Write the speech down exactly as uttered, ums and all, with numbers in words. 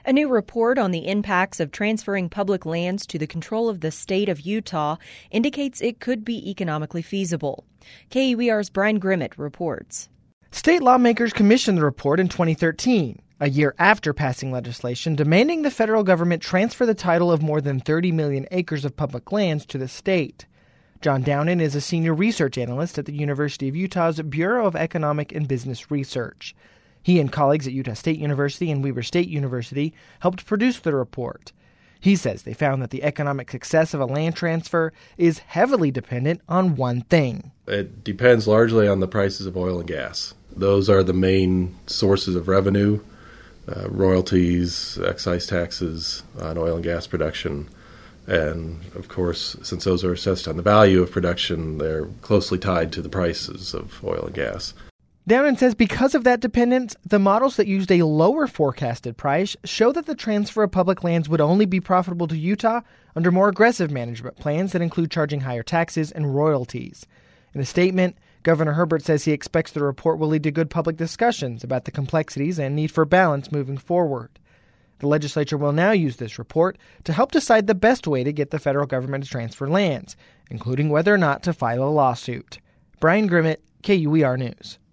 A new report on the impacts of transferring public lands to the control of the state of Utah indicates it could be economically feasible. K U E R's Brian Grimmett reports. State lawmakers commissioned the report in twenty thirteen, a year after passing legislation demanding the federal government transfer the title of more than thirty million acres of public lands to the state. John Downen is a senior research analyst at the University of Utah's Bureau of Economic and Business Research. He and colleagues at Utah State University and Weber State University helped produce the report. He says they found that the economic success of a land transfer is heavily dependent on one thing. It depends largely on the prices of oil and gas. Those are the main sources of revenue, uh, royalties, excise taxes on oil and gas production. And, of course, since those are assessed on the value of production, they're closely tied to the prices of oil and gas. Downen says because of that dependence, the models that used a lower forecasted price show that the transfer of public lands would only be profitable to Utah under more aggressive management plans that include charging higher taxes and royalties. In a statement, Governor Herbert says he expects the report will lead to good public discussions about the complexities and need for balance moving forward. The legislature will now use this report to help decide the best way to get the federal government to transfer lands, including whether or not to file a lawsuit. Brian Grimmett, K U E R News.